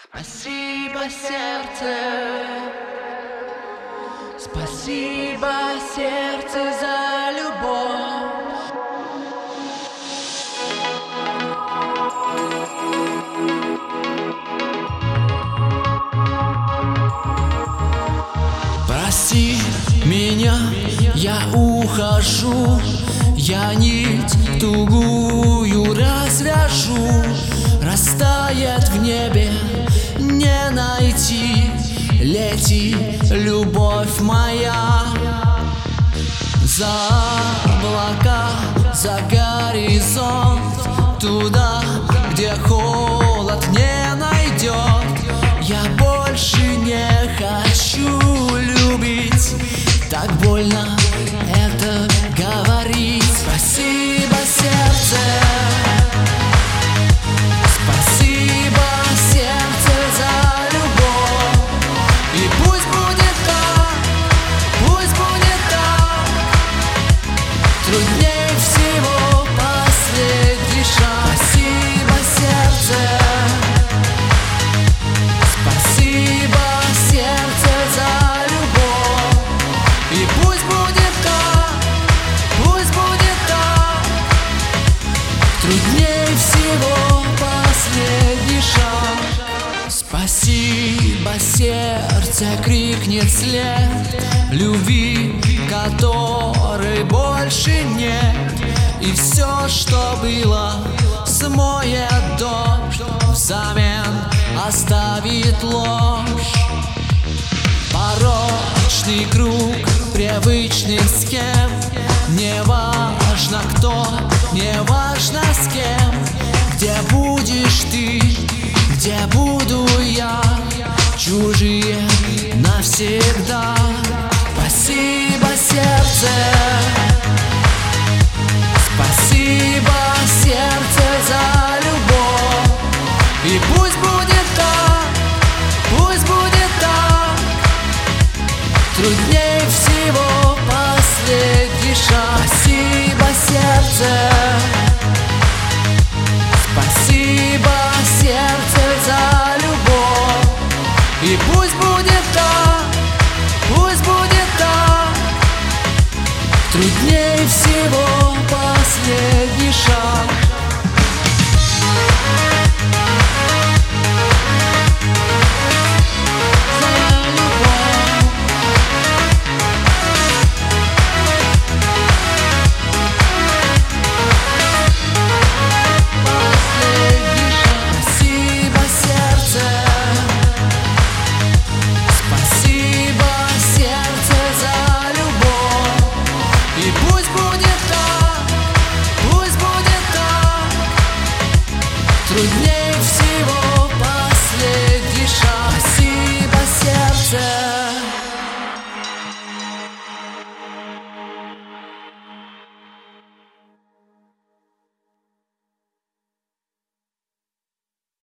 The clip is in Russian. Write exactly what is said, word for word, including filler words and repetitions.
Спасибо, сердце, спасибо, сердце, за любовь. Прости меня, я ухожу, я нить тугую развяжу. Растает в небе, не найти, лети, любовь моя. За облака, за горизонт, туда, где холод не найдет. Я больше не хочу любить, так больно это говорить. Спасибо, сердце, спасибо, сердце, за любовь. И пусть будет так, пусть будет так. Труднее всего последний шаг. Спасибо, сердце, спасибо, сердце, за любовь. И пусть будет так, пусть будет так. Труднее всего последний шаг. Спасибо, сердце, крикнет след любви, которой больше нет. И все, что было, смоет дождь, взамен оставит ложь. Порочный круг привычных схем. Не важно кто, не важно с кем. Где будешь ты, где буду я, чужие навсегда. Спасибо, сердце, спасибо, сердце, за любовь. И пусть будет так, пусть будет так. Труднее всего последний шаг. Спасибо, сердце,